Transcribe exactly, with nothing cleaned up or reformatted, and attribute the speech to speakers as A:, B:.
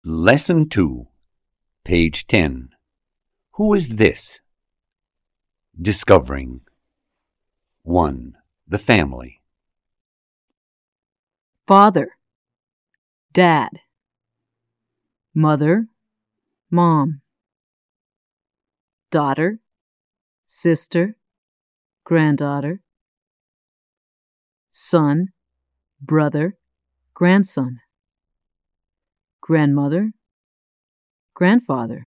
A: Lesson two, page ten. Who is this? Discovering. one. The family.
B: Father, Dad. Mother, Mom. Daughter, sister, granddaughter. Son, brother, grandson. Grandmother, grandfather.